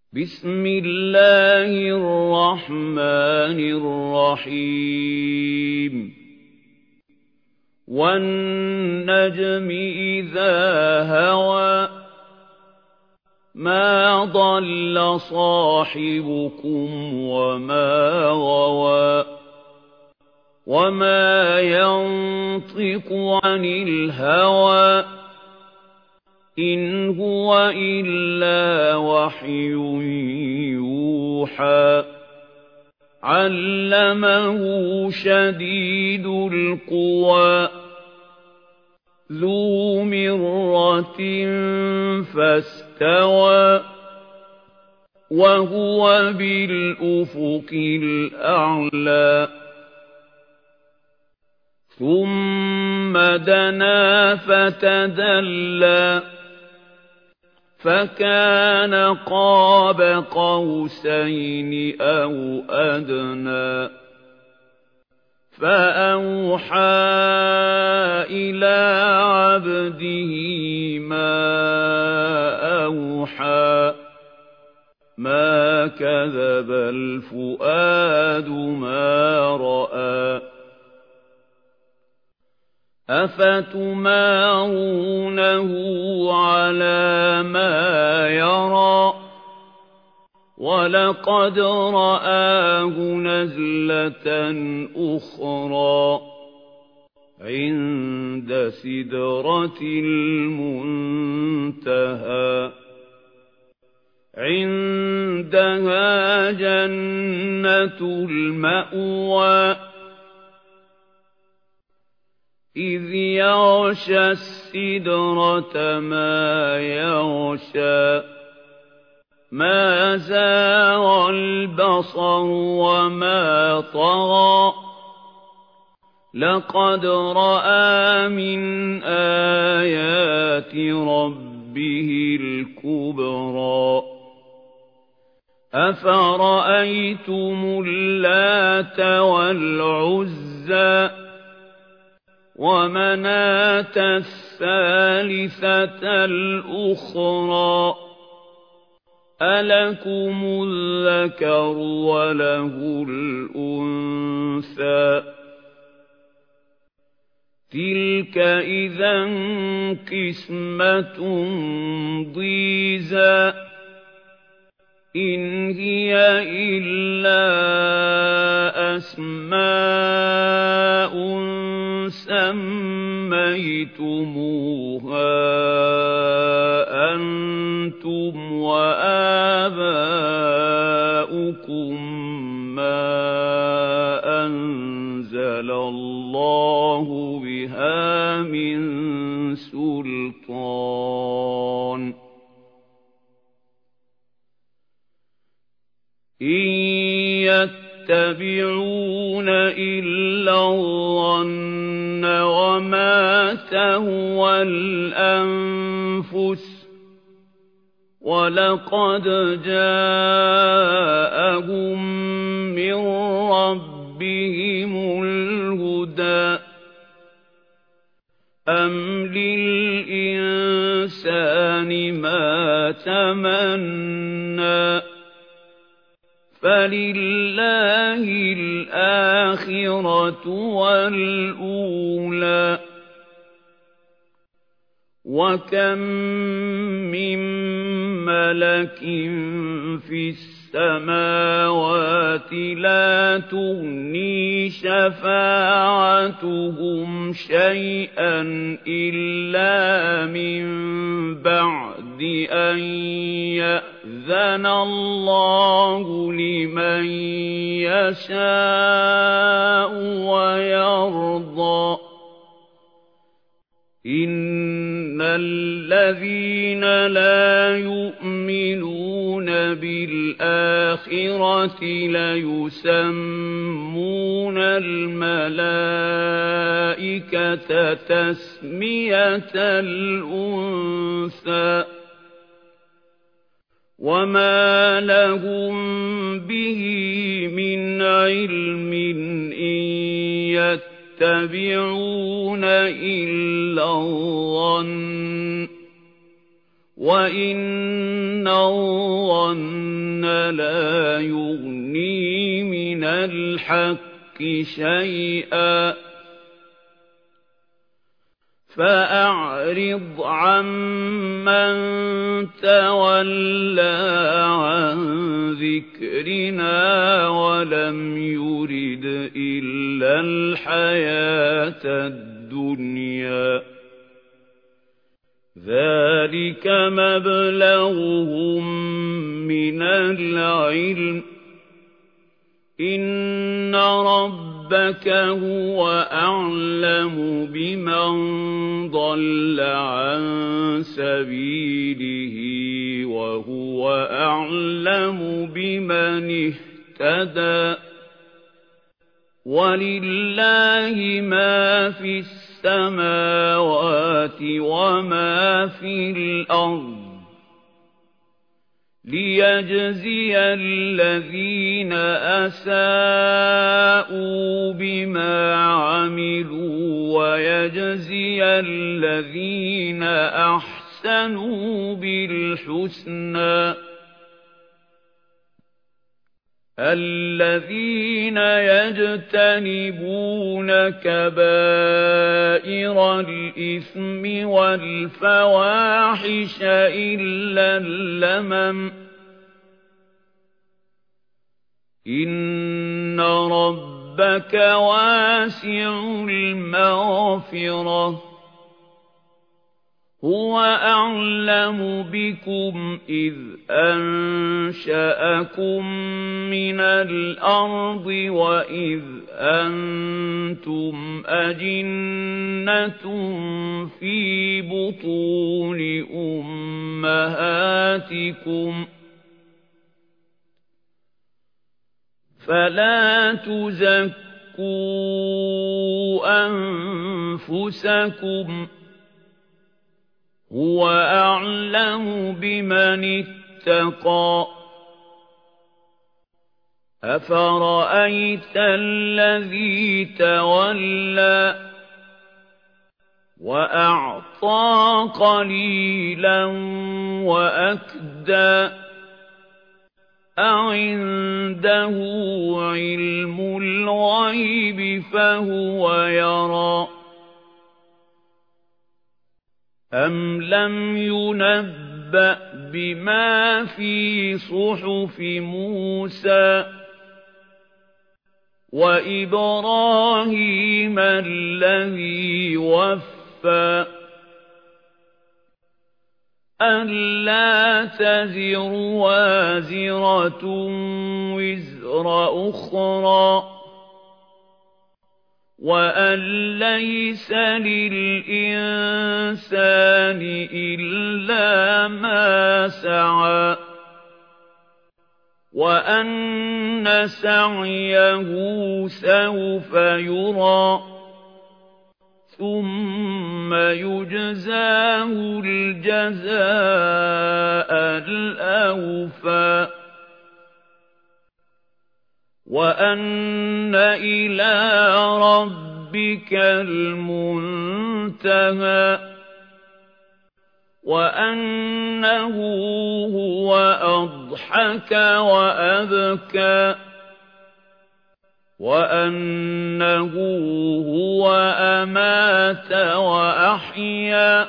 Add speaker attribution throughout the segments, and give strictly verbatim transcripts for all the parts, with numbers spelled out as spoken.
Speaker 1: بسم الله الرحمن الرحيم والنجم إذا هوى ما ضل صاحبكم وما غوى وما ينطق عن الهوى إن هو إلا وحي يوحى علمه شديد القوى ذو مرة فاستوى وهو بالأفق الأعلى ثم دنا فتدلى فكان قاب قوسين أو أدنى فأوحى إلى عبده ما أوحى ما كذب الفؤاد ما رأى أفتمارونه على ما يرى ولقد رآه نزلة أخرى عند سدرة المنتهى عندها جنة المأوى إذ يغشى السدرة ما يغشى ما زاغ البصر وما طغى لقد رأى من آيات ربه الكبرى أفرأيتم اللات والعزى ومناة الثالثة الأخرى ألكم الذكر وله الأنثى تلك إذا قسمة ضيزى إن هي إلا أسماء سميتموها أنتم وآباؤكم ما أنزل الله بها من سلطان إن يتبعون إلا الظن وما تهوى الأنفس ولقد جاءهم من ربهم الهدى أم للإنسان ما تمنى فلله الآخرة والأولى وكم من ملك في السماوات لا تغني شفاعتهم شيئا إلا من بعد أن يأذن الله لمن يشاء ويرضى إن الذين لا يؤمنون بالآخرة ليسمون الملائكة تسمية الأنثى وما لهم به من علم إن يتبعون إلا الظن وَإِنَّ الظَّنَّ لَا يُغْنِي مِنَ الْحَقِّ شَيْئًا فَأَعْرِضْ عَمَّن تَوَلَّىٰ عَن ذِكْرِنَا وَلَمْ يُرِدْ إِلَّا الْحَيَاةَ الدُّنْيَا ذَلِكَ مَبْلَغُهُم مِّنَ الْعِلْمِ إِنَّ رَبَّكَ هُوَ أَعْلَمُ بِمَن ضَلَّ عَن سَبِيلِهِ وَهُوَ أَعْلَمُ بِمَنِ اهْتَدَىٰ وَلِلَّهِ مَا فِي السَّمَاوَاتِ وَمَا فِي الْأَرْضِ لِيَجْزِيَ الَّذِينَ أَسَاءُوا بِمَا عَمِلُوا وَيَجْزِيَ الَّذِينَ أَحْسَنُوا بِالْحُسْنَى الَّذِينَ يَجْتَنِبُونَ كَبَائِرَ الْإِثْمِ وَالْفَوَاحِشَ إِلَّا اللَّمَمَ إِنَّ رَبَّكَ وَاسِعُ الْمَغْفِرَةِ هُوَ أَعْلَمُ بِكُمْ إِذْ أَنشَأَكُم مِّنَ الْأَرْضِ وَإِذْ أَنتُمْ أَجِنَّةٌ فِي بُطُونِ أُمَّهَاتِكُمْ فَلَا تُزَكُّوا أَنفُسَكُمْ هُوَ أَعْلَمُ بِمَنِ اتَّقَىٰ أَفَرَأَيْتَ الَّذِي تَوَلَّىٰ وَأَعْطَىٰ قَلِيلًا وَأَكْدَىٰ أَعِندَهُ عِلْمُ الْغَيْبِ فَهُوَ يَرَىٰ أَمْ لَمْ يُنَبَّأْ بِمَا فِي صُحُفِ مُوسَىٰ وَإِبْرَاهِيمَ الَّذِي وَفَّىٰ أَلَّا تَزِرُ وَازِرَةٌ وِزْرَ أُخْرَىٰ وَأَن لَّيْسَ لِلْإِنسَانِ إِلَّا مَا سَعَىٰ وَأَنَّ سَعْيَهُ سَوْفَ يُرَىٰ ثُمَّ يُجْزَاهُ الْجَزَاءَ الْأَوْفَىٰ وَأَنَّ إِلَىٰ رَبِّكَ الْمُنتَهَىٰ وَأَنَّهُ هُوَ أَضْحَكَ وَأَبْكَىٰ وَأَنَّهُ هُوَ أَمَاتَ وَأَحْيَا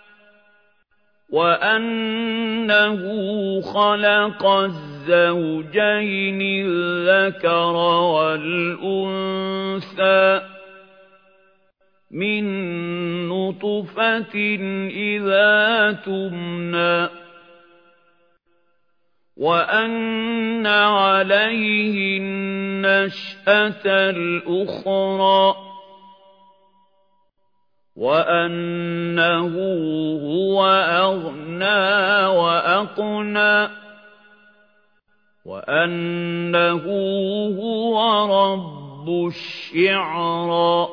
Speaker 1: وَأَنَّهُ خَلَقَ الزَّوْجَيْنِ الذَّكَرَ وَالْأُنثَىٰ مِن نُّطْفَةٍ إِذَا تُمْنَىٰ وَأَنَّ عَلَيْهِ النَّشْأَةَ الْأُخْرَىٰ وَأَنَّهُ هُوَ أَغْنَىٰ وَأَقْنَىٰ وَأَنَّهُ هُوَ رَبُّ الشِّعْرَىٰ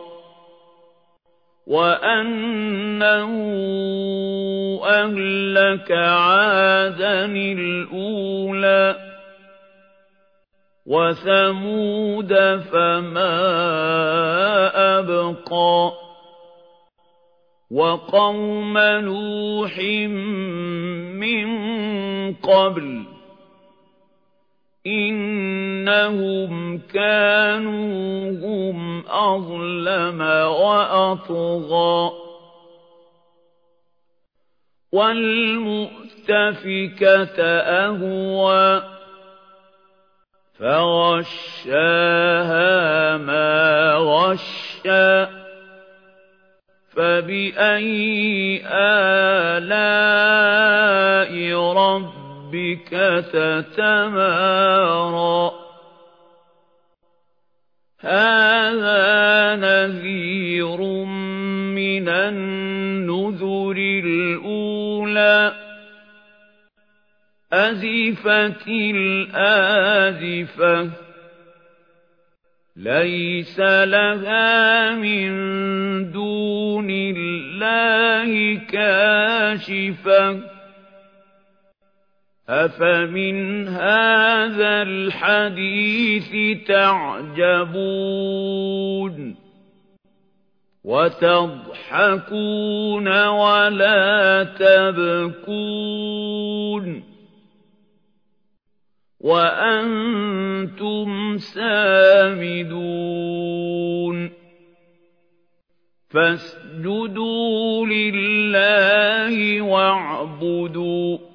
Speaker 1: وَأَنَّهُ أَهْلَكَ عَادًا الْأُولَىٰ وَثَمُودَ فَمَا أَبْقَىٰ وقوم نوح من قبل إنهم كانوا هم أظلم وأطغى والمؤتفكة أهوى فغشاها ما غشى فبأي آلاء ربك تتمارى هذا نذير من النذر الأولى أزفت الآزفة ليس لها من دون الله كاشفة أفمن هذا الحديث تعجبون وتضحكون ولا تبكون وأنتم سامدون فاسجدوا لله واعبدوا